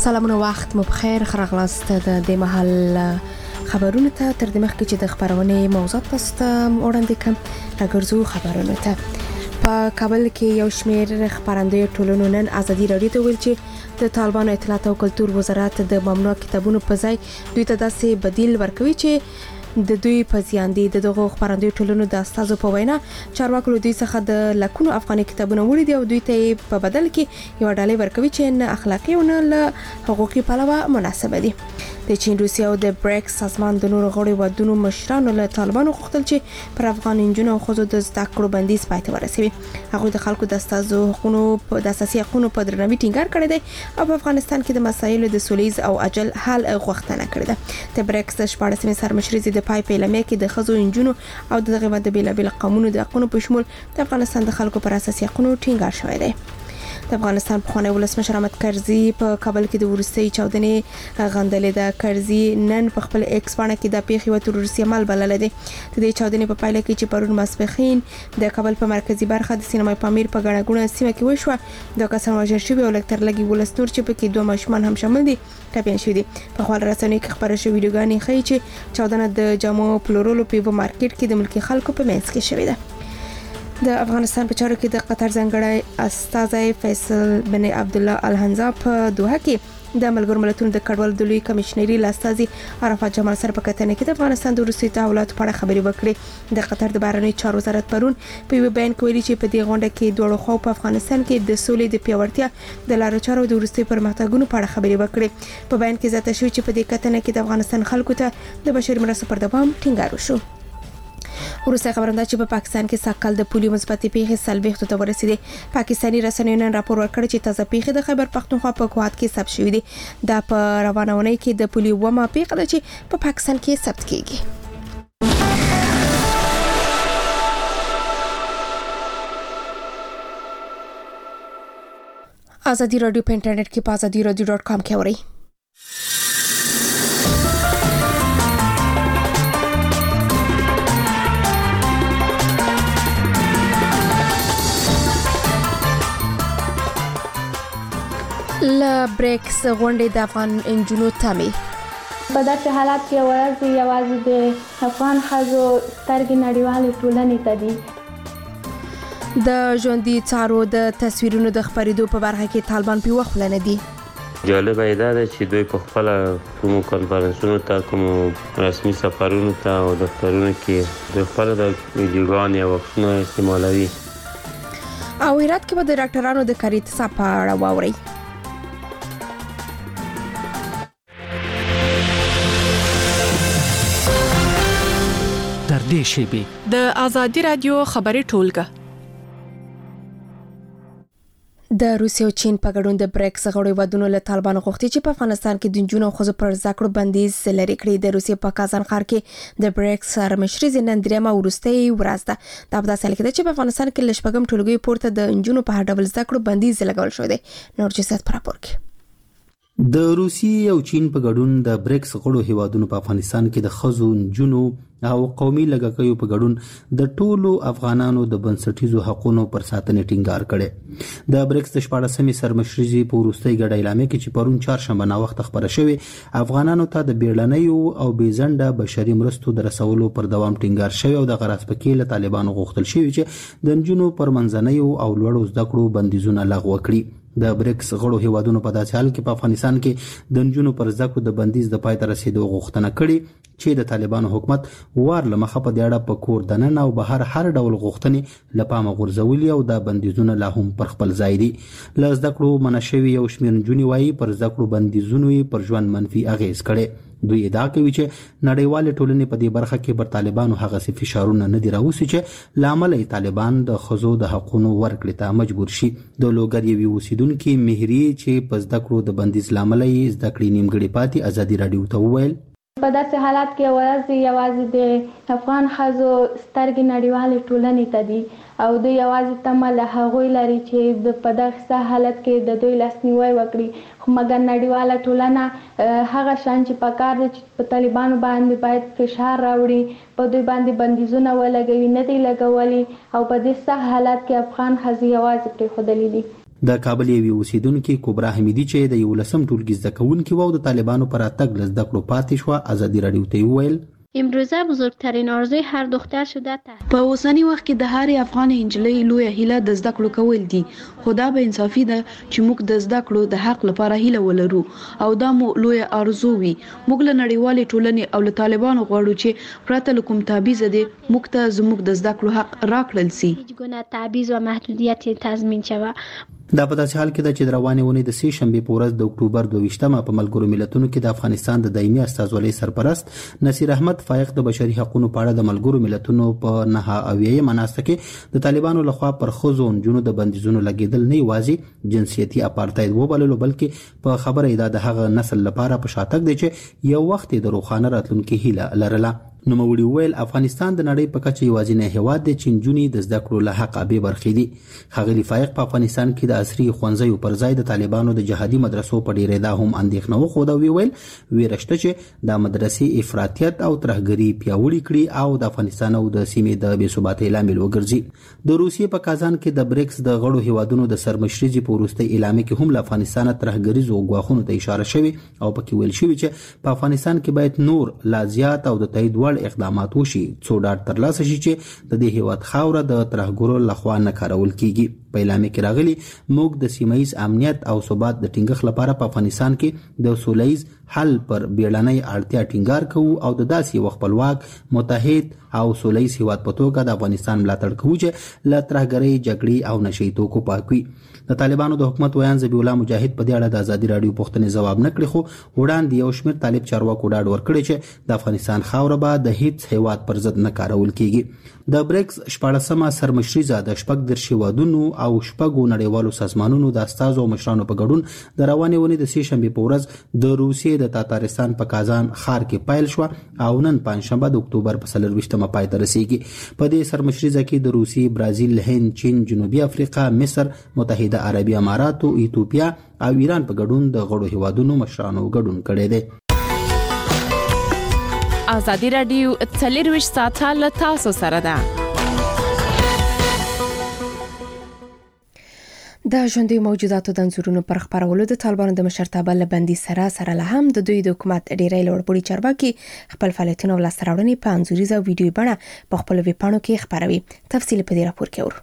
سلامونه وخت مو بخیر خراغلاست د محل خبرونه ته تر دې مخکې چې د خبرونه موضوع تاسو ته وړاندې کوم راګرځو خبرونه ته په کابل کې یو شمېر خبرندوی ټولنو نن ازادي راډیو ته ویل چې د طالبانو اطلاعات او کلتور وزارت د ممنوع کتابونو په ځای دوی ته داسې بدیل ورکوي چې د دوی په ځان دي دغه خبرندوی ټولنو د استادو په وینا چارواکو دوی څخه د لکونو افغاني کتابونه وړي دي او دوی ته په بدل کې یو ډالۍ ورکوي چې نه اخلاقی او نه له حقوقي پلوه مناسب دي. د چین روسیا او د بریکس سازمان د نورو غړي ودونو مشرانو له طالبانو غوښتل چې پر افغان انجونو او خزو د زده کړو بندیز پای ته ورسوي. هغه د خلکو د استادو حقوقو په اساسي حقوقو په درناوي ټینګار کړی دی او په افغانستان کې د مسایلو د سولیز او عاجل حل غوښتنه کړې ده. د بریکس د 14 سرمشري د پای په لمه کې د خزو انجونو او دغه د بیلابل قومونو د حقوقو په شمول د افغانستان د خلکو پر اساسي حقوقو ټینګار شوی دی. د افغانستان پخوانی ولسمشر احمد کرزي په کابل کې د ورستۍ چاودنې غندلې د کرزي نن په خپل ایکس باندې کې د پیښې و تروریستي عمل بلل دي. د دې چاودنې په پایله کې چې پرون ماسپخین د کابل په مرکزی برخه د سینما پامیر په غړغړه سیمه کې وشو د کسان وژل شوی او لکتر لګي ولستور چې په کې دوه ماشومان هم شامل دي ټاپین شوی دي. په خپل رسنۍ کې خبره شوې ویډیوګانې ښیي چې چاودنه د جامو پلورلو په مارکیټ کې د ملکی خلکو په منځ کې شوې ده. د افغانستان په چارو کې د قطر ځانګړی استازی فیصل بن عبد الله الحنزا په دوحه کې د ملګرو ملتونو د کډوالو د لوی کمشنري لاستازي عرفات جمال سره په کتنه کې د افغانستان د وروستي تحولاتو په اړه خبري وکړي. د قطر د بهرنی چارو وزارت پرون په یو بیان کې ویلي چې په دې غونډه کې دوه خو په افغانستان کې د سولې د پیاوړتیا د لارو چارو د وروستي پرمختګونو په اړه خبري وکړي. په بیان کې زیاته شوی چې په دې کتنه کې د افغانستان خلکو ته د بشري مرستو پر دوام ټینګار وشو. وروسته خبرنده چې په پاکستان کې ساکل د پولیو مثبتې پیښې سلبېختو ته ورسېدې. پاکستاني رسنیو نن راپور ورکړ چې تازه پیښې د خیبر پختونخوا په کوهات کې ثبت شوې دي. دا په روانه ونې کې د پولیو ومه پیښه ده چې په پاکستان کې ثبت کیږي. ازادي راډیو په انټرنیټ کې په azadiradio.com کې اورئ. ل بریکس غونډې د افغان انجونو تامي په داسې حالات کې یوازې د افغان خزو سترګې نړیوالې ټولنې ته دي. د ژوندۍ څارو د تصویرونو د خبرېدو په برخه کې طالبان په وخت نه دي. جالب ایدا ده چې دوی په خپل کوم کانفرنسونو ته کوم رسمي سفرونو ته او دفترونو کې د خپل د ویډیوګانې او عکسونو استعمالوي. او هرات کې به د ډاکټرانو د کاري تصاب په اړه واورئ. د ازادي رادیو خبري ټولګه. د روسیا او چین په ګډون د بریکس غړي ودونو له طالبانو غوښتي چې په افغانستان کې د جنونو خزو پر ذکر بندیز لري کړی. د روسیا په کازان ښار کې د بریکس سرمشري نن درېمه ورستۍ ورځ ده. دا په داسې حال کې ده چې په افغانستان کې لشپږم ټولګي پورته د جنونو په هر ډول ذکر بندیز لګول شوی دی. نور جسد پر راپور کې د روسیې او چین په ګډون د بریکس غړو هیوادونو په افغانستان کې د خزو جنونو او قومي لګکیو په ګډون د ټولو افغانانو د بنسټیزو حقوقو پر ساتنې ټینګار کړي. د بریکس د 14مې سرمشري په وروستۍ ګډه اعلامیه کې چې پرون چهارشنبه نا وخت خبره شوې افغانانو ته د بیړنیو او بېځنډه بشري مرستو د رسولو پر دوام ټینګار شوی او د غراس پکې له طالبانو غوښتل شوی چې د جنونو پر منځنیو او لوړو زده کړو بندیزونه لغوه کړي. د بریکس غړو هیوادونو په داسې حال کې په افغانستان کې د جنونو پر زده کړو د بندیز د پای ته رسیدو غوښتنه کړې چې د طالبانو حکومت وار لمخه په دې اړه په کور دننه او بهر هر ډول غوښتنې لپاره غورځولي او د بندیزونه لا هم پر خپل ځای دي. له زده کړو منشوي یو شمېر نجونې وایي پر زده کړو بندیزونو پر ژوند منفي اغیز کړي. دوی ادعا کوي چې نړیوال ټولنې په دې برخه کې پر طالبانو هغه سي فشارونه نه دي راوستي چې لامل طالبان د خزو د حقوقو ورکړې ته مجبور شي. د لوګریوي اوسیدونکو مهری چې په زده کړو د بندیز لامل یې زده کړې نیمګړې پاتې ازادي راډیو ته وویل په داسې حالات کې یوازې د افغان خزو سترګې نړیوالې ټولنې ته دي او دوی یوازې تمه له هغوی لري چې په دغه حالت کې د دوی لاسنیوی وکړي. خو مګر نړیواله ټولنه هغه شان چې په کار ده چې په طالبانو باندې باید فشار راوړي په دوی باندې بندیزونه ولګوي نه دي لګولي او په دې حالت کې افغان خزې یوازې پرېښودلې دي. د کابل یوې اوسیدونکې کبرا حمیدي چې د 11م ټولګي زده کوونکې وه او د طالبانو پر راتګ له زده کړو پاتې شوه ازادي راډیو ته وویل امروزه بزرگترین آرزوی هر دختر شده په اوسنی وخت کې د هر افغان هنجلۍ لویه هیله د زده کړو کول دي خو دا به انصافي ده چې موږ د زده کړو د حق لپاره هیله ولرو او دا مو لویه آرزو وي موږ له نړیوالې ټولنې او له طالبانو غواړو چې پرته له کوم تبعیض دي موږ ته زموږ د زده کړو حق راکړل شي هیچ گونه تبعیض و محدودیت تضمین شود دا په داسې حال کې ده چې د روانې اونۍ د 3 شنبې په ورځ د اکتوبر 22مه په ملګرو ملتونو کې د افغانستان د دایمي استازولۍ سرپرست نصیر احمد فائق د بشري حقوقو په اړه د ملګرو ملتونو په 9 مناسبت کې د طالبانو لخوا پر ښځو او نجونو د بندیزونو لګیدل نه یوازې جنسیتي اپارټاید وبللو بلکې په خبره د هغه نسل لپاره په شاتګ دی چې یو وخت د روښانه راتلونکي هیله لرله نوموړي وویل افغانستان د نړۍ په کچه یوازینی هیواد دی چې نجونې د زده کړو له حقه بې برخې دي ښاغلي فائق په افغانستان کې د عصري ښوونځیو پر ځای د طالبانو د جهادي مدرسو په ډیرېدا هم اندېښنه وښوده او ویل ویره شته چې د مدرسې افراطیت او ترهګري پیاوړي کړي او د افغانستان او د سیمې د بې ثباتۍ لامل وګرځي د روسیې په کازان کې د بریکس د غړو هیوادونو د سرمشري په وروستۍ اعلامیه کې هم له افغانستان ترهګریزو ګواښونو ته اشاره شوې او پکې ویل شوی چې په افغانستان کې باید نور لا زیات او د تایید وړ اقدامات وشي څو ډاډ ترلاسه شي چې د دې هیواد خاوره د ترهګرو لخوا نه کارول کیږي په اعلامیه کې راغلي موږ د سیمایي امنیت او ثبات د ټینګښت لپاره په افغانستان کې د سولهییز حل پر بیړنۍ اړتیا ټینګار کوو او د داسې یو خپلواک متحد او سولهییز هیواد په توګه د افغانستان ملاتړ کوو چې له ترهګرۍ جګړې او نشئی توکو پاک وي د طالبانو د حکومت ویان ذبیح الله مجاهد په دې اړه د ازادي راډیو پوښتنې ځواب نه کړی خو وړاندې یو شمېر طالب چارواکو ډاډ ورکړی چې د افغانستان خاوره به د هیڅ هیواد پر ضد نه کارول کیږي د بریکس 14مه سرمشري د شپږ درش هیوادونو او شپږو نړیوالو سازمانونو د استازو او مشرانو په ګډون د روانې اونۍ د 3 شنبې په ورځ د روسیې د تاتارستان په کازان ښار کې پیل شو او نن پنځشنبه د اکتوبر په 24مه پای ته رسیږي په دې سرمشري کې د روسیې برازیل هند چین جنوبي افریقا مصر متحده عربي امارات ایتوپیا او ایران په ګډون د غړو هیوادونو مشرانو ګډون کړی دی ازادي راډیو 24 ساعته له تاسو سره ده د ژوندۍ موجوداتو د انځورونو پر خپرولو د طالبانو د مشرتابه له بندي سره له هم د دوی د حکومت ډیری لوړپوړي چارواکي خپل فعالیتونه ولاسته راوړنې په انځوریزه ویډیو بڼه په خپل ویبپاڼو کې خپروي تفصیل په دې راپور کې ورو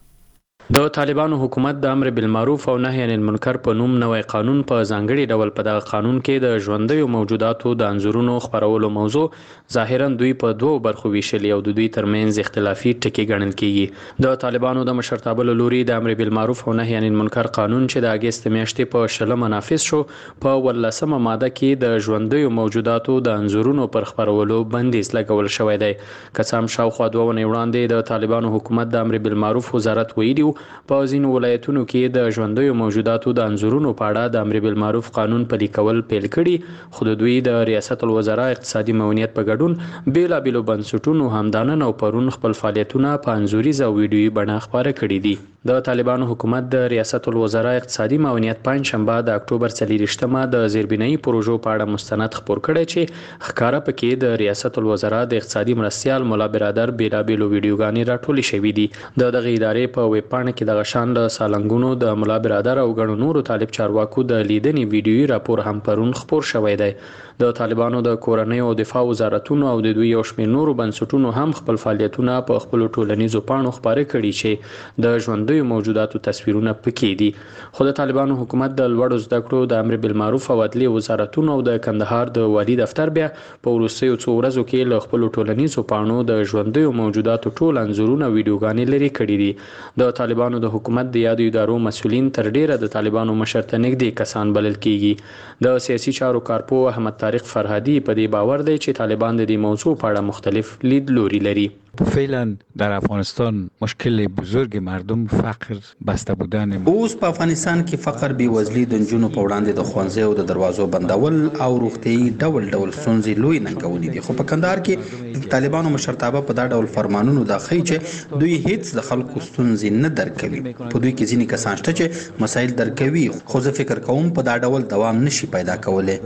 د طالبانو حکومت د امر بالمعروف او نهي عن المنکر په نوم نوې قانون په ځانګړي ډول په دغه قانون کې د ژوندۍ موجوداتو د انځورونو خپرولو موضوع ظاهرا دوی په دوه برخو ویشلي او د دوی ترمنځ اختلافي ټکي ګڼل کیږي د طالبانو د مشرتابه لوري د امر بالمعروف او نهي عن المنکر قانون چې د اگست میاشتې په 20 نافذ شو په 18مه ماده کې د ژوندۍ موجوداتو د انځورونو پر خپرولو بندیز لګول شوی دی قسم شاوخوا 2 ونې وړاندې د طالبانو حکومت د امر بالمعروف وزارت ویلي په ځینو ولایتونو کې د ژوندۍ موجوداتو د انځورونو په اړه د امر بالمعروف قانون پلي کول پیل کړي خو د دوی د ریاست الوزرا اقتصادي معاونیت په ګډون بیلابېلو بنسټونو همدانن او پرون خپل فعالیتونه په انځوریزه ویډیويي بڼه خپاره کړي دي د طالبانو حکومت د ریاست الوزرا اقتصادي معاونیت پنځشنبه د اکتوبر 24مه د زیربنایي پروژو په اړه مستند خپور کړی چې ښکارا پکې د ریاست الوزرا د اقتصادي مرستیال مولا برادر بیلابېلو ویډیوګانې راټولې شوې دي د دغه ادارې په ویب پاڼه کې د غشان له سالنګونو د مولا برادر او ګڼو نورو طالب چارواکو د لیدنې ویډیويي راپور هم پرون خپور شوی دی د طالبانو د کورنۍ او دفاع وزارتونو او د دوی یو شمېر نورو بنسټونو هم خپل فعالیتونه په خپل ټولنیزو پاڼو خپاره کړي چې د ژوندۍ موجوداتو تصویرونه پکې دي خو د طالبانو حکومت د لوړو زده کړو د امر بالمعروف او عدلي وزارتونو او د کندهار د والي دفتر بیا په وروستیو څو ورځو کې له خپل ټولنیزو پاڼو د ژوندۍ موجوداتو ټول انځورونه ویډیوګانې لري کړي دي د طالبانو د حکومت د یادو ادارو مسؤلین تر ډیره د طالبانو مشرته نږدې کسان بلل کیږي د سیاسي چارو کارپو احمد طارق فرهادی په دې باور دی چې طالبان د دې موضوع په اړه مختلف لیدلوري لري فعلا در افغانستان مشکل بزرگ مردم فقر بسته بودن اوس په افغانستان کې فقر بیوزلي د نجونو په وړاندې د ښوونځیو د دروازو بندول او روغتيایي ډول ستونزې لوی ننګونې دي خو په کندهار کې طالبانو مشرتابه په دا ډول فرمانونو د خی چې دوی هیڅ د خلکو ستونزې نه درکوي په دوی کې ځینې کسان شته چې مسایل درکوي خو زه فکر کوم په دا ډول دوام نشي پیدا کولای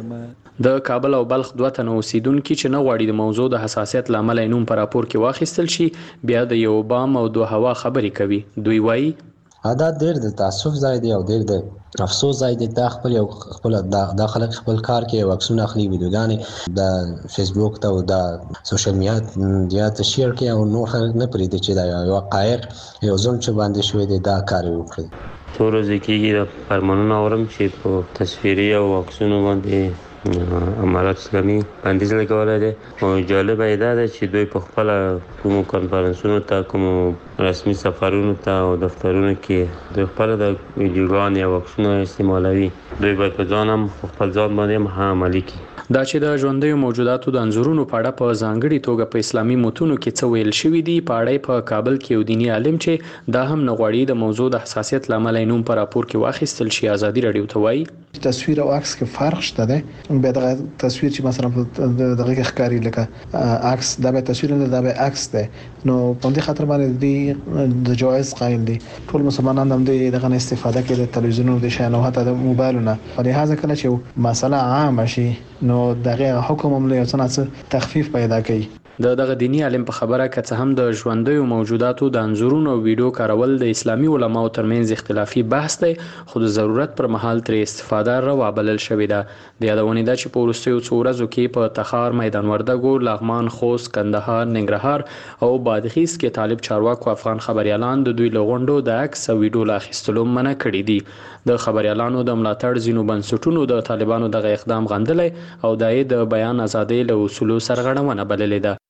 د کابل او بلخ 2 تنه اوسیدونکو چې نه غواړي د موضوع د حساسیت لامل نوم پر راپور کې واخیستل شي بیا د یو بام او 2 هوا خبرې کوي دوی وایي دا ډېر د تاسف ځای دی او ډېر د افسوس ځای دی. دا خپل د خلک خپل کار کې واکسونه اخلي، ویډیوګانې د فیسبوک ته او د سوشل میډیا ته شیر کوي او نور خلک نه پرېږدي چې دا یو حقایق یو ظلم چې باندې شوی دی دا کار وکړي. څو ورځې کېږي د فرمانونه اورم چې په تصویري او واکسونو باندې امارات اسلامي بندیز لګولی دی. او جالبه یې دا ده چې دوی په خپله کومو کنفرانسونو ته، کومو رسمي سفرونو ته او دفترونو کې دوی خپله د ویډیوګانې او واکسونه استعمالوي. دوی باید په ځان هم خپل ځان باندې هم عملي کړي. دا چې د ژوندیو موجوداتو د انځورونو په اړه په ځانګړي توګه په اسلامي متونو کې څه ویل شوي دي، په اړه په کابل کې یو دیني عالم چې دا هم نه غواړي د موضوع د حساسیت له امله نوم په راپور کې واخیستل شي، ازادي راډیو ته وایي تصویر او عکس کې فرق شته ده. به دغه تصویر چې مثلا دغه کې ښکاری لکه عکس دا به تصویر نه دا به عکس ده، نو په دې خاطر باندې د جواز قائل دي. ټول مسلمانان هم دغه استفاده کوي د تلویزیونونو د شانو حتی د موبایلونو. په لحاظ کله چې مسله عام شي نو دغه حکم هم له څه تخفیف پیدا کوي. دغه دینی عالم په خبره کڅ هم د ژوندیو موجوداتو د انځورونو او ویډیو کارول د اسلامي علماو ترمنځ اختلافي بحث دی، خو د ضرورت پر مهال ترې استفاده روا بلل شوې ده. د یادونې ده چې په وروستیو څو ورځو کې په تخار، میدان وردګو، لغمان، خوست، کندهار، ننګرهار او بادغیس کې طالب چارواکو افغان خبريالان د دوی لغونډو د عکس او ویډیو لا اخیستلو منع کړي دي. د خبريالانو د ملاتړ ځینو بنسټونو د طالبانو دغه اقدام غندلی او د بیان ازادۍ له اصولو سرغړونه بللې ده.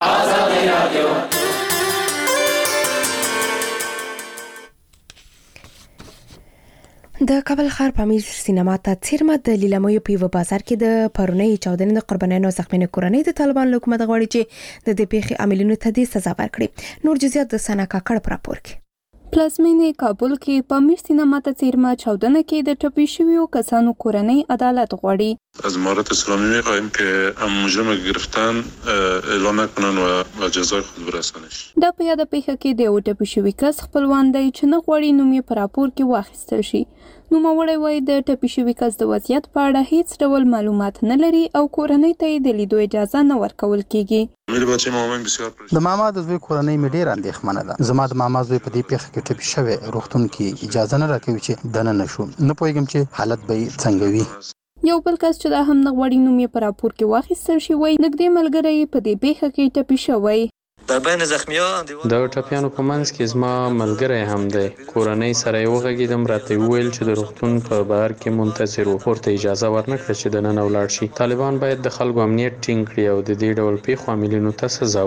د کابل ښار په امیر سینما ته څیرمه د لیلامیو په یوه بازار کې د پرونۍ چاودنې د قربانیانو او زخمیانو کورنۍ د طالبان له حکومت غواړي چې د دې پیښې عاملینو ته د سزا ورکړي. نور جزئیات د سنا کاکړ په راپور کې. پلازمینې کابل کې په امیر سینما ته څیرمه چاودنه کې د ټپي شویو کسانو کورنۍ عدالت غواړي. از امارات اسلامی می‌خواهیم که مجرم گرفتن اعلام کنن و جزای خود برسانش. دا په یاد پیښه کې د یو ټپي شوي کس خپلوان دی چې نه غواړي نوم یې په راپور کې واخیستل شي. نوموړی وایي د ټپي شوي کس د وضعیت په اړه هیڅ ډول معلومات نه لري او کورنۍ ته یې د لیدو اجازه نه ورکول کیږي. د ماما د زوی کورنۍ مې ډېره اندېښمنه ده. زما د ماما زوی په دې پیښه کې ټپي شوی، روغتون کې اجازه نه راکوي چې دننه شو. نه پوهېږم چې حالت به یې څنګه وي. یو بل کس چې دا هم نه غواړي نوم یې په راپور کې واخیستل شي وایي نږدې ملګری یې په دې پیښه کې ټپي شوی. د ټپیانو په منځ کې زما ملګری هم دی. کورنۍ سره یې وغږېدم، راته وویل چې د روغتون په بهر کې منتظر وو. ورته اجازه ورنکړه چې دننه ولاړ شي. طالبان باید د خلکو امنیت ټینګ کړي او د دې ډول پیښو عاملینو ته سزا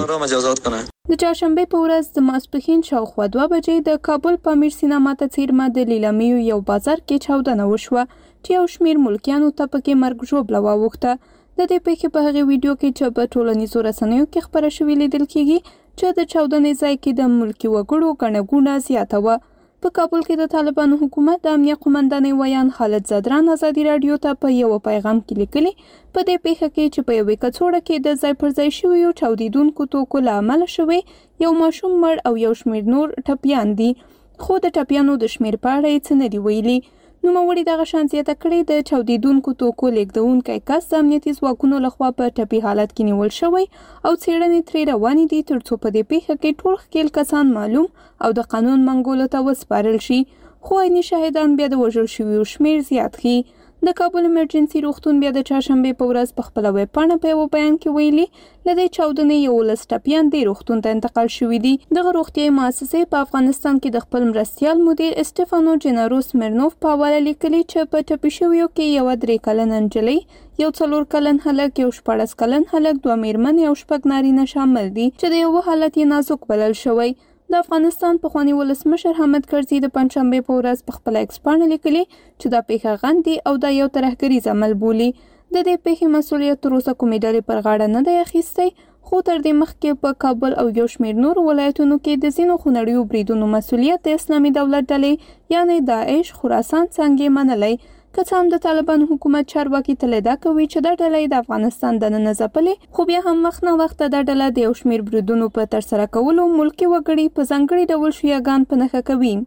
ورکړي. د چهارشنبې په ورځ د ماسپښین شاوخوا 2 بجې د کابل په امیر سینما ته څیرمه د لیلامیو یو بازار کې چاودنه وشوه چې یو شمېر ملکیانو ته پکې مرګ ژوبله واوښته. د دې پیښې په هغې ویډیو کې چې په ټولنیزو رسنیو کې خپره شوې لیدل کېږي چې د چاودنې ځای کې د ملکي وګړو ګڼه ګوڼه زیاته وه. په کابل کې د طالبانو حکومت د امنیه قومندانې ویان خالد زدران ازادي راډیو ته په یو پیغام کې لیکلي په دې پیښه کې چې په یوې کڅوړه کې د ځای پر ځای شویو چاودیدونکو توکو له امله شوی یو ماشوم مړ او یو شمېر نور ټپیان دي، خو د ټپیانو د شمېر په اړه یې څه نه دي ویلي. نوموړي دغه شان زیاته کړې د چاودیدونکو توکو لیږدونکی کس د امنیتي ځواکونو لخوا په ټپي حالت کې نیول شوی او څېړنې ترې روانې دي تر څو په دې پیښه کې ټول ښکېل کسان معلوم او د قانون منګولو ته وسپارل شي، خو عیني شاهدان بیا د وژل شویو شمېر زیات ښيي. د کابل ایمرجنسي روغتون بیا د چهارشنبې په ورځ په خپله ویبپاڼه په یوه بیان کې ویلي له دې چاودنې 11 ټپیان دې روغتون ته انتقال شوي دي. دغه روغتیایي مؤسسې په افغانستان کې د خپل مرستیال مدیر اسټفانو جنارو سمیرنوف په حواله لیکلي چې په ټپي شویو کې یوه 3 کلنه نجلۍ، یو 4 کلن هلک، یو 14 کلن هلک، 2 میرمنې او 6 نارینه شامل دي چې د یوه حالت یې نازک بلل شوی. د افغانستان پخواني ولسمشر حامد کرزي د پنجشنبې په ورځ په خپله ایکس پاڼه لیکلي چې دا پیښه غندي او دا یو ترهګریز عمل بولي. د دې پیښې مسؤلیت تر اوسه کومې ډلې پر غاړه نه دی اخیستی، خو تر دې مخکې په کابل او یو شمېر نورو ولایتونو کې د ځینو خونړیو بریدونو مسؤلیت د اسلامي دولت ډلې یعنې داعش خراسان څنګه منلی. که څه هم د طالبانو حکومت چارواکي تل ادعا کوي چې دا ډله د افغانستان دننه ځپلې، خو بیا هم وخت نه وخت دا ډله د یو شمېر بریدونو په ترسره کولو ملکي وګړي په ځانګړي ډول شیعهګان په نښه کوي.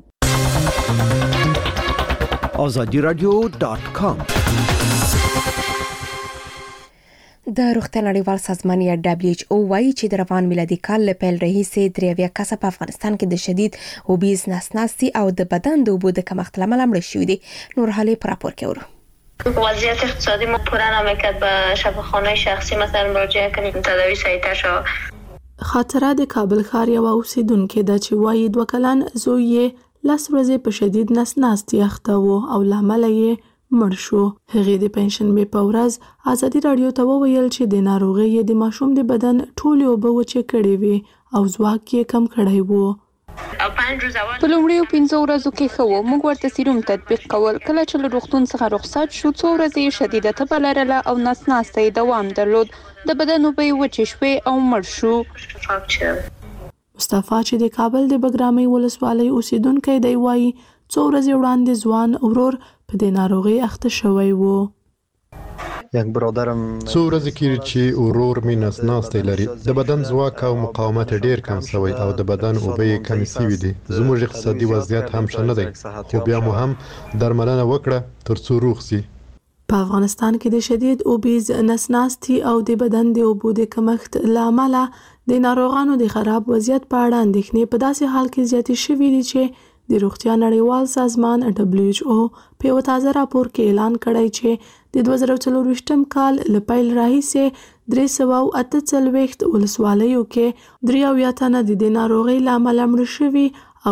azadiradio.com د روغتیا نړیوال سازمان یا WHO وايي چې د روان میلادي کال له پیل راهیسې 93 کسه په افغانستان کې د شدید اوبیز نسناستي او د بدن د اوبو د کمښت له امله مړه شوي دي. نور حالې په راپور کې ورو. وضعیت اقتصادی ما پورا نمیکرد به شفاخانه شخصی مثلا مراجعه کنیم تداوی سریعتر شود. خاطره د کابل ښار یو اوسیدونکو د چې وایي 2 کلن زوی یې 10 ورځې په شدید نسناستي اخته و او لامل یې مړ شو. هغې د پنځشنبې په ورځ ازادي رادیو ته وویل چې د ناروغۍ د ماشوم د بدن ټولې اوبه وچې کړې وي او ځواک یې کم کړی و. په لومړیو 15 ورځو کې ښه و. موږ ورته سیروم تطبیق کول. کله چې له روغتون څخه رخصت شو 2 ورځې شدیده تبه لرله او نسناسته یې دوام درلود. د بدن اوبه یې وچې شوې او مړ شو. مصطفی چې د کابل د بګرامي ولسوالۍ اوسیدونکی دی وایي 2 ورځې وړاندې ځوان ورور په دې ناروغي اخته شوی و. یک برادرم 2 ورځې کې چې ورور مې نسناستی لري. د بدن ځواک او مقاومت ډیر کم شوی او د بدن اوبه یې کم شوي دي. زموږ اقتصادي وضعیت هم ښه نه دی خو بیا مو هم درملنه وکړه ترڅو روغ شي. په افغانستان کې د شدید اوبیز نسناستي او د بدن د اوبو د کمښت له امله د ناروغانو د خراب وضعیت په اړه اندېښنې په داسې حال کې زیاتې شوې دي چې د روغتیا نړیوال سازمان WHO په یو تازه راپور کې اعلان کړی چې د 2024 کال له پیل راهیسې 348 ولسوالیو کې 93 تنه د ناروغۍ له امله مړه شوي او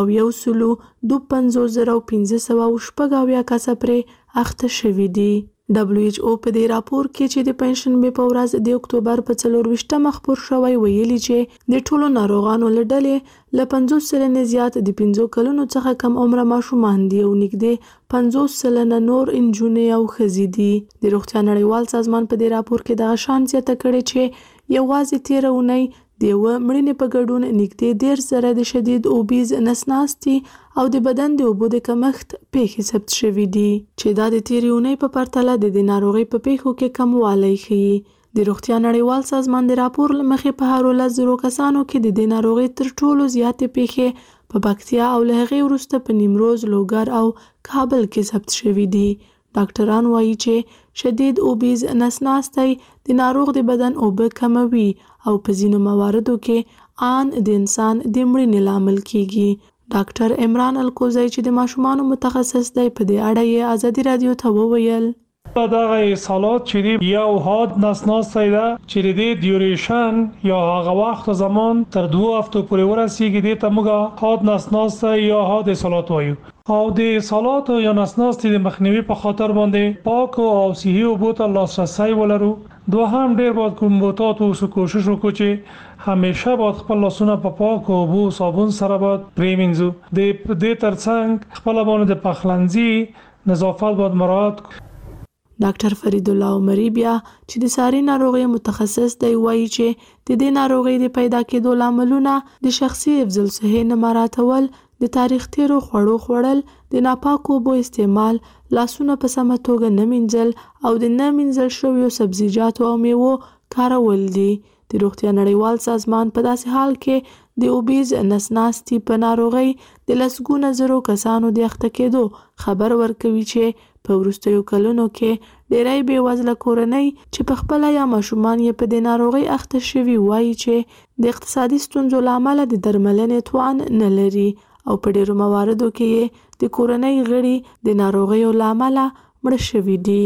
152,580 کسه پرې اخته شوي دي. WHO په دې راپور کې چې د پنځشنبې په ورځ د اکتوبر په 24 خبر شوی ویلي چې د ټولو ناروغانو له ډلې له 50 سلنه زیات د 15 کلونو څخه کم عمره ماشومان دي او نږدې 50 سلنه نور انجونې او ښځې دي. د روغتیا نړیوال سازمان په دې راپور کې دغه شان زیاته کړې چې یوازې 13 اونۍ د یو مړینې په ګډون نږدې 10 زره د شدید اوبیز نسناستي او د بدن د اوبو د کمښت پیښې ثبت شوي دي چې دا د تیرې اونۍ په پرتله د ناروغۍ په پیښو کې کموالی ښیي. د روغتیا نړیوال سازمان د راپور له مخې په هر 10,000 کسانو کې د ناروغۍ تر ټولو زیاتې پیښې په پکتیا او له هغې وروسته په نیمروز، لوګر او کابل کې ثبت شوي دي. ډاکټران وایي چې شدید اوبیز نسناستی د ناروغ د بدن اوبه کموي او په ځینو مواردو کې آن د انسان د مړینې لامل کیږي. ډاکټر عمران الکوزی چې د ماشومانو متخصص دی په دې اړه یې ازادي رادیو ته وویل دغه اصالات چې یو حاد نسناستی ده چې د ډیوریشن یا هغه وخت زمان تر 2 هفتو پورې ورسیږي د ته موږ حاد نسناستی یا حاد اصالات وایو. او د اصالات یا نسناستي د مخنیوي په خاطر باندې پاک او صحي اوبو ته لاسرسی ولرو. دوهم ډیر باید کوم بوتات او کوشش وکړو چې همیشه باید خپل لاسونه په پاک اوبو صابون سره باید پریمنځو. د دې ترڅنګ خپل باندې د پخلنځي نظافت باید مراعات کړو. ډاکټر فرید الله عمری بیا چې د ساري ناروغي متخصص دی وایي چې د دې ناروغي د پیدا کېدو لاملونه د شخصي حفظ الصحې نه مراعاتول، د تاریخ تیرو خوړو خوړل، د ناپاکو اوبو استعمال، لاسونه په سمه توګه نه مینځل او د نه مینځل شویو سبزیجاتو او میوو کارول دي. د روغتیا نړیوال سازمان په داسې حال کې د اوبیز نسناستي په ناروغي د لسګونه زرو کسانو د اخته کېدو خبر ورکوي چې په وروستیو کلونو کې ډېری بېوزله کورنۍ چې په خپله یا ماشومان یې په دې ناروغۍ اخته شوي وایي چې د اقتصادي ستونزو له امله د درملنې توان نه لري او په ډېرو مواردو کې یې د کورنۍ غړي د ناروغیو له امله مړه شوي دي.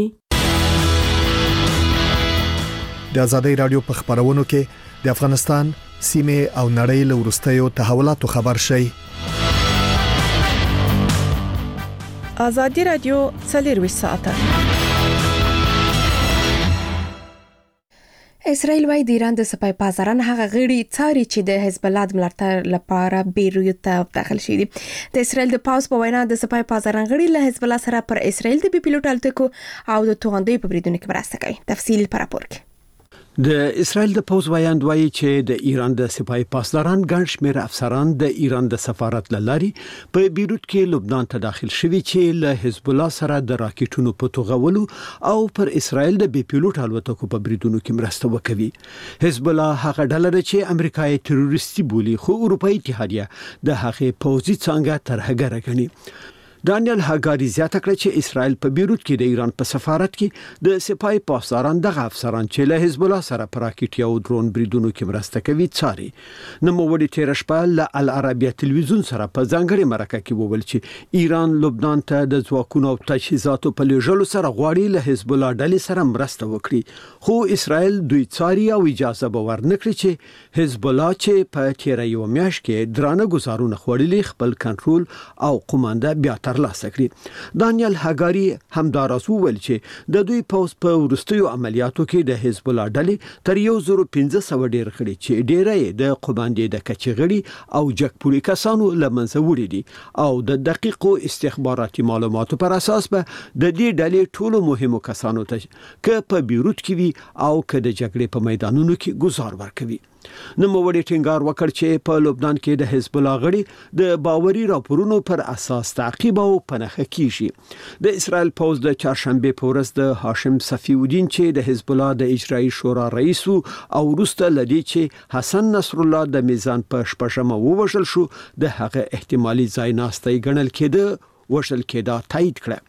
د ازادۍ رادیو په خبرونو کې د افغانستان سیمه او نړۍ له وروستیو تحولاتو خبر شي. ازادي رادیو 24 ساعته. اسرائیل وايي د ایران د سپای پازاران هغه غړي څاري چې د حزب الله د ملاتړ لپاره بیروت ته داخل شي دي. د اسرائیل د پاوز په وینا د سپای پازاران غړي له حزب الله سره پر اسرائیل د بي پیلوټ الوتکو او د توغندۍ په بریدونو کې مرسته کوي. تفصیل پر راپور کې. د اسرائیل د پوز وایند وایي چې د ایران د سپای پاسداران ګڼ شمېر افسران د ایران د سفارت لاري په بیروت کې لبنان ته داخل شوي چې له حزب الله سره د راکټونو په توغولو او پر اسرائیل د بي پیلوټ الوتکو په بریدونو کې مرسته وکوي. حزب الله هغه ډله ده چې امریکا یې تروریستي بولي خو اروپאי اتحادیه د هغه پوځي څنګه تر هغه راغني. دانیل هاګاری زیاته کړه چې اسرائیل په بیروت کې د ایران په سفارت کې د سپای پاسداران دغه افسران چې له حزب الله سره پر راکټ او درون بریدونو کې مرسته کوي څاري. نوموړي تیر شپه له العربیه تلویزیون سره په ځانګړي مرکه کې وویل چې ایران لبنان ته د ځواکونو او تجهیزاتو په لېږلو سره غواړي له حزب الله ډلې سره مرسته وکړي، خو اسرائیل دوی څاري او اجازه به ورنکړي چې حزب الله چې په تیر یو میاشت کې درانه ګزارونه خوړلي خپل کنټرول او قومانده بیا ترلاسه کړي. دانیل هاګاری همداراز وویل چې د دوی پوز په وروستیو عملیاتو کې د حزب الله ډلې تر 1500 ډیر کړي چې ډیره د قوماندې د کچغړي او جګپوري کسانو لمنځه وړي دي او د دقیقو استخباراتي معلوماتو پر اساس به د دې ډلې ټولو مهمو کسانو ته ک په بیروت کې وي او ک د جګړې په میدانونو کې گزار ورکوي. نوموړي ټینګار وکړ چې په لبنان کې د حزب الله غړي د باوري راپورونو پر اساس تعقیب او پنهخه کیږي. د اسرائیل پوز د چهارشنبه په ورځ د هاشم صفی الدین چې د حزب الله د اجرایي شورا رئیس او وروسته لدی چې حسن نصر الله د میزان په شپږمه ووژل شو د هغه احتمالي ځای ناستي ګڼل کېده وژل کېده تایید کړه.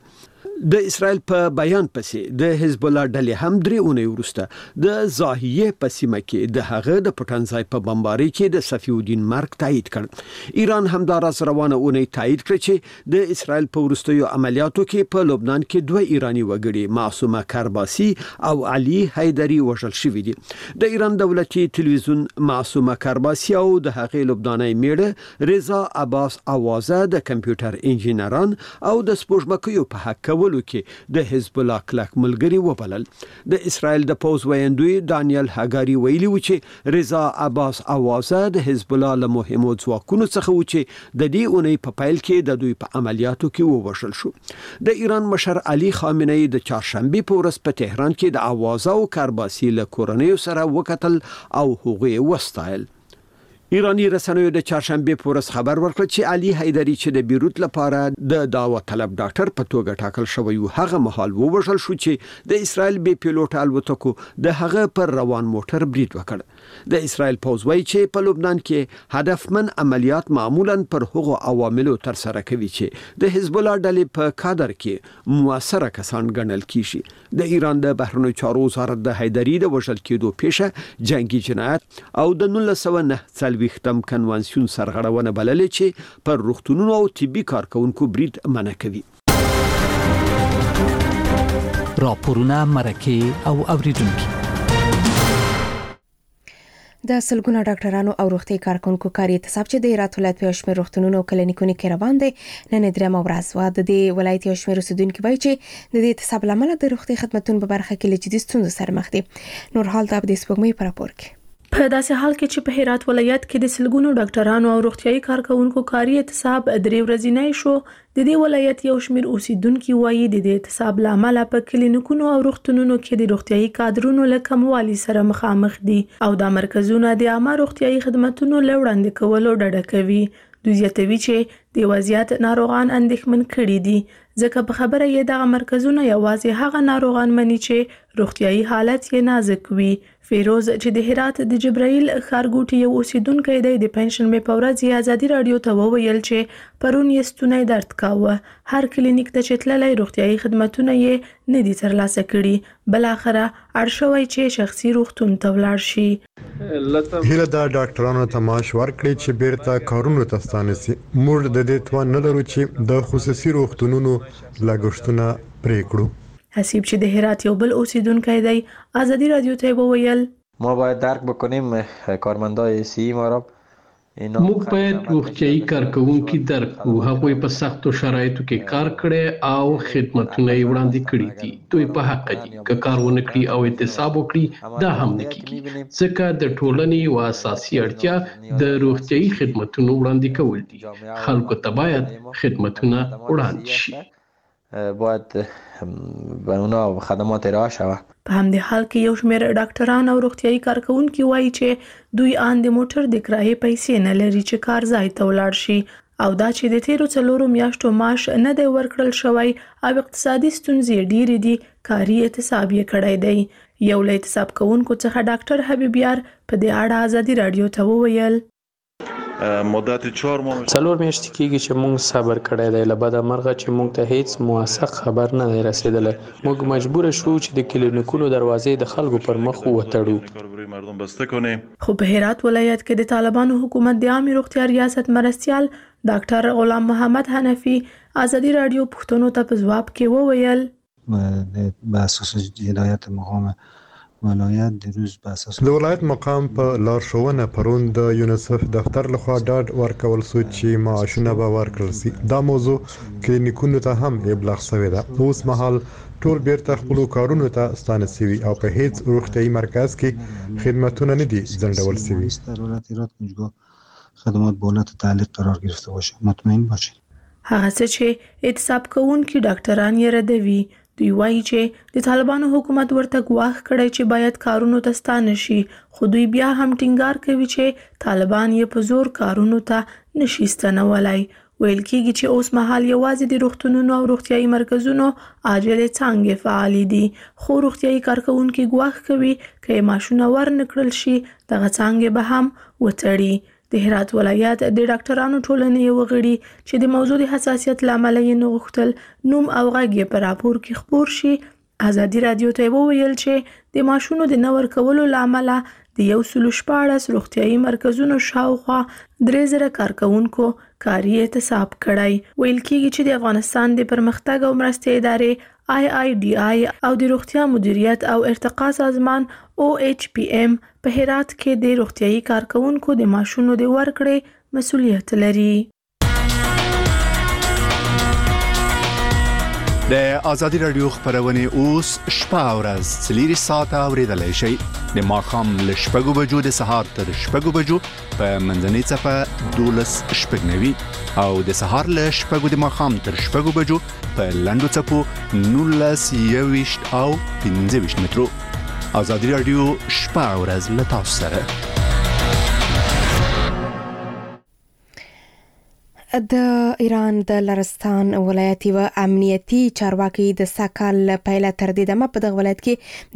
د اسرائیل په بیان پسې د حزب الله ډلې هم درې اونۍ وروسته د زاهیه په سیمه کې د هغه د پټنځای په بمباري کې د صفی الدین مرګ تایید کړ. ایران همداراز روانه اونۍ تایید کړ چې د اسرائیل په وروستیو عملیاتو کې په لبنان کې دوه ایرانی وګړي معصومه کرباسی او علي حیدری وژل شوي دي. د ایران دولتي تلویزیون معصومه کرباسی او د هغې لبناني میړه رضا عباس اوازه د کمپیوټر انجینران او د سپوږمکیو په حق کولو کې د حزب الله کلک ملګری وبلل. د اسرائیل د پوز ویندوی دانیل هاګاری ویلي و چې رضا عباس اوازه د حزب الله له مهمو ځواکونو څخه و چې د دې اونۍ په پیل کې د دوی په عملیاتو کې ووژل شو. د ایران مشر علي خامنه‌ای د چهارشنبه په ورځ په تهران کې د اوازه او کرباسی له کورنیو سره وکتل او هغوی وستایل. ایرانی رسنیو د چهارشنبه په ورځ خبر ورکړ چې علي حیدری چې د بیروت لپاره د دعوت طلب ډاکټر په توګه ټاکل شوی و هغه مهال ووژل شو چې د اسرائیل بي پیلوټ الوتکو د هغه پر روان موټر برید وکړ. د اسرائیل پوز وایي چې په لبنان کې هدفمن عملیات معمولا پر هغو عواملو تر سره کوي چې د حزب الله ډلې په کادر کې موثره کسان ګڼل کیږي. د ایران د بهرنیو چارو وزارت د حیدری د وژل کېدو پیښه جنگي جنایت او د 1990 ویختم کنوانسیون سرغړونه بللې چې پر روغتونونو او طبي کارکونکو برید منع کوي. راپورونه مرکه او اوریدونکو د سلګونه ډاکټرانو او روغتي کارکونکو کاري احتساب چې د هرات ولایت په شمیر روغتونونو کلینیکونو کې روان دي نن درېمه ورځ و د دې ولایت یو شمیر اوسیدونکو وایي چې د دې احتساب لامل د روغتي خدماتو په برخه کې لجدي ستونزې سره مخ دي. نور حال د دې سپوږمۍ پر راپور کې په داسې حال کې چې په هرات ولایت کې د سلګونو ډاکټرانو او روغتيایي کارکونکو کاري احتساب درې ورځې شو، د دې ولایت یو شمیر اوسیدونکو وایي د دې احتساب لامل په کلینیکونو او روغتونونو کې د روغتيایي کادرونو له کموالي سره مخامخ دي او د مرکزونو د عامه روغتيایي خدماتو له وړاندې کولو ډډه کوي. دوی زیاتوي چې د وضعیت ناروغان اندېښمن کړي دي ځکه په خبره یې دغه مرکزونه یوازې هغه ناروغان مني چې روغتيایي حالت یې نازک وي. فیروز چې د هرات د جبرائیل ښارګوټي یو اوسیدونکی دی د پنځشنبه په ورځ یې ازادي رادیو ته وویل چې پرون یې ستونی درد کاوه، هر کلینیک ته چې تللی روغتيایي خدماتونه یې نه دي ترلاسه کړي، بل اخره اړ شوی چې شخصي روغتون ته ولاړ شي. هیله دا ډاکټرانو ته معاش ورکړي چې بیرته کارونو ته ستانه سي. موږ د دې توان نه لرو چې د خصوصي روغتونونو لګښتونه پرې کړو. حسیب چې د هرات یو بل اوسیدونکی دی ازادي رادیو ته وویل ما باید درک بکنیم کارمندای سی ما را موږ باید روغتیایي کارکونکي درک کړو. هغوی په سختو شرایطو کې کار کړی او خدمتونه یې وړاندې کړي دي. دوی په حق دي که کار ونه کړي او احتساب وکړي دا هم نه کیږي ځکه د ټولنې یو اساسي اړتیا د روغتیایي خدمتونو وړاندې کول دي. خلکو ته باید خدمتونه وړاندې شي، باید به اونا خدمات ارائه شود. په همدې حال کې یو شمېر ډاکټران او روغتيایي کارکونکي وایي چې دوی آن د موټر د کرایې پیسې نه لري چې کار ځای ته ولاړ شي او دا چې د تیرو 4 میاشتو معاش نه دی ورکړل شوی او اقتصادي ستونزې ډېرې دي، کاري احتساب یې کړی دی. یو له احتساب کوونکو څخه ډاکټر حبیب یار په دې اړه ازادي رادیو ته وویل مدت 4 ماه څلور میاشتې کېږي چې موږ صبر کړی دی، له بده مرغه چې موږ ته هیڅ موثق خبر نه دی رسېدلی. موږ مجبور شو چې د کلینیکونو دروازې د خلکو پر مخ وتړو. خو په هرات ولایت کې د طالبانو حکومت د عامه روغتیا ریاست مرستیال ډاکټر غلام محمد حنفي ازادي رادیو پښتنو ته په ځواب کې وویل به اساس هدایت مقام ولایت د روز په اساس د ولایت مقام په لارښوونه پرون د یونیسف دفتر لخوا ډاډ ورکول شو چې معاشونه به ورکړل شي. دا موضوع کلینیکونو ته هم ابلاغ شوې ده. اوس مهال ټول بیرته خپل کارونو ته ستانه شوي او په هیڅ روغتیايي مرکز کې خدماتونه نه دي ځنډول شوي. ضرورت ایراد کنجگاه خدمات به حالت تعلیق قرار گرفته باشه. مطمئن باشید. هغه څه چې اعتصاب کوونکي ډاکټران یې ردوي. دوی وایي چې د طالبانو حکومت ورته ګواښ کړی چې باید کارونو ته ستانه شي، خو دوی بیا هم ټینګار کوي چې طالبان یې په زور کارونو ته نشي ستنولی. ویل کېږي چې اوس مهال یوازې د روغتونونو او روغتیايي مرکزونو عاجلې څانګې فعالې دي، خو روغتیايي کارکوونکي ګواښ کوي که یې معاشونه ورنکړل شي دغه څانګې به هم وتړي. د هرات ولایت د ډاکټرانو ټولنې یو غړي چې د موضوع د حساسیت له امله یې نه غوښتل نوم او غږ یې په راپور کې خپور شي، ازادي رادیو ته وویل چې د معاشونو د نه ورکولو له امله د 114 روغتیايي مرکزونو شاوخوا 3000 کارکوونکو کاري اعتصاب کړی. ویل کېږي چې د افغانستان د پرمختګ او مرستې ادارې IIDI او د روغتیا مدیریت او ارتقا سازمان OHPM په هرات کې د روغتیايي کارکوونکو د معاشونو د ورکړې مسؤلیت لري. د ازادي رادیو خبرونه اوس شپه او ورځ 4 ساعته اوریدلای شئ. د ماښام له 6 بجو د سهار تر 6 بجو په منځنۍ صفه 12:09 او د سهار له 6 د ماښام تر 6 بجو په لنډو صفو 19:20 او 15 مترو. ازادي رادیو شپه او ورځ له تاسو سره. د ایران د لرستان ولایت و امنیتي چارواکي د ساکال پیله تر دې دمه په دغه ولایت کې د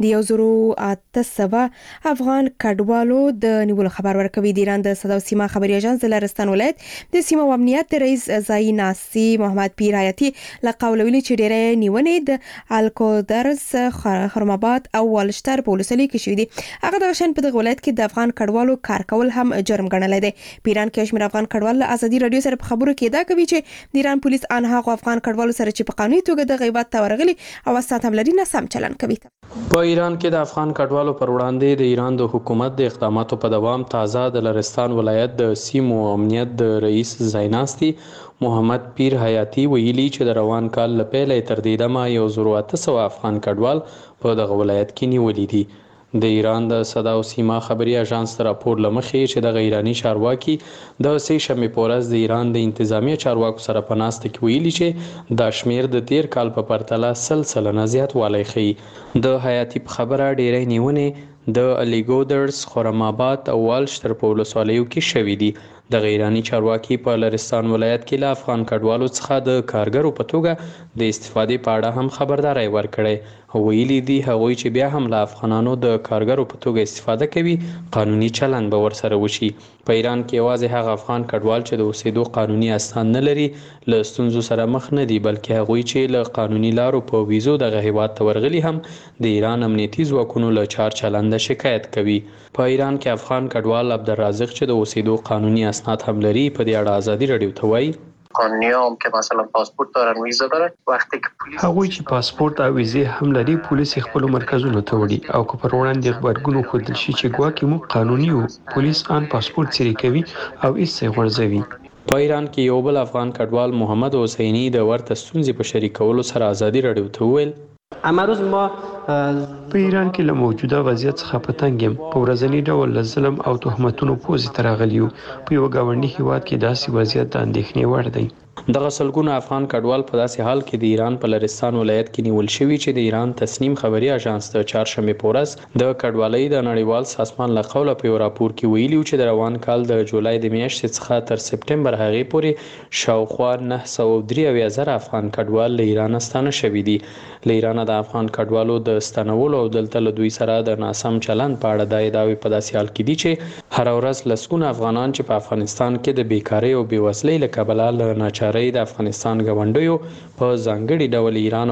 1800 افغان کډوالو د نیولو خبر ورکوي. د ایران د صدا سیما خبري اژانس د لرستان ولایت د سیمه و امنیت رئیس زای ناسی محمد پیر حیاتی له قول ویلي چې ډېرې نیونې د الکودرز خرماباد او والشتر په ولسوالۍ کې شوې دي. هغه د شان په دغه ولایت کې د افغان کډوالو کار کول هم جرم ګڼل دي. پیران کې شمیر افغان کډوال ازادي رادیو سره په کې دا کوي چې د ایران پولیس انها افغان کډوالو سره چې په قانوني توګه د غیبت تورغلي او ساتم لري نه سم چلن کوي. په ایران کې د افغان کډوالو پر وړاندې د ایران د حکومت د اقداماتو په دوام تازه د لرستان ولایت د سیمو امنیت د رئیس زایناستی محمد پیر حیاتی ویلي چې د روان کال له پیله تر دې دمه 1800 افغان کډوال په دغه ولایت کې نیولې دي. د ایران د صدا او سیما خبري اژانس راپور لمخې چې د ایرانی چارواکي د سې شنبه په ورځ د ایران د انتظامیه چارواکو سره په ناسته کې ویلي چې د شمیر د 13 کال په پرتله سلسله زیات والی خي. د حیاتی په خبره ډېرې نیونې د الیګودرز خرماباد او والشتر په ولسوالیو کې شوې دي. د ایرانی چارواکي په لرستان ولایت کې له افغان کډوالو څخه د کارګرو په توګه د استفادې په اړه هم خبرداري ورکړې. ویلي دي هغوی چې بیا هم له افغانانو د کارګرو په توګه استفاده کوي قانوني چلند به ورسره وشي. په ایران کې یوازې هغه افغان کډوال چې د اوسېدو قانوني اسناد نه لري له ستونزو سره مخ نه دي، بلکې هغوی چې له قانوني لارو په ویزو دغه هیواد ته ورغلي هم د ایران امنیتي ځواکونو له چار چلند شکایت کوي. په ایران کې افغان کډوال عبدالرازق چې د اوسېدو قانوني اسناد هم لري په دې اړه ازادي رادیو ته وایي قانونی هم که مثلا پاسپورت دارن ویزا دارن وقتی که پلیس هغوی چې پاسپورت او ویزې هم لري پولیس خپل مرکزونو ته وړي او که پر وړاندې خبرګون خودل شي چې ګواکې مو قانوني وو پولیس ان پاسپورت سری کوي او ایسه غورځوي. په ایران کې یو بل افغان کډوال محمد حسینی د ورته ستونزې په شریکولو سره ازادي رادیو ته وویل امروز ما په ایران کې له موجوده وضعیت څخه په تنګ یم. په ورځني ډول له ظلم او تهمتونو پوزې ته راغلي یو. په یو ګاونډي هیواد کې داسې وضعیت د اندېښنې وړ دی. دغه سلګونه افغان کډوال په داسې حال کې د ایران په لرستان ولایت کې نیول شوي چې د ایران تسنیم خبري اژانس د چهارشنبه په ورځ د کډوالۍ د نړیوال سازمان له قوله په راپور کې ویلي چې د روان کال د جولای د میاشتې څخه تر سپټمبر هغې پورې شاوخوا 903,000 افغان کډوال له ایران ستانه شوي دي. له ایران د افغان کډوالو د ستنولو او دلته له دوی سره د ناسم چلند په اړه د ادعاوې په داسې حال کې دي چې هر ورځ لسګونه افغانان چې په افغانستان کې د بیکاری او بیوزلۍ له کبله له ناچارۍ د افغانستان ګاونډیو په ځانګړي ډول ایران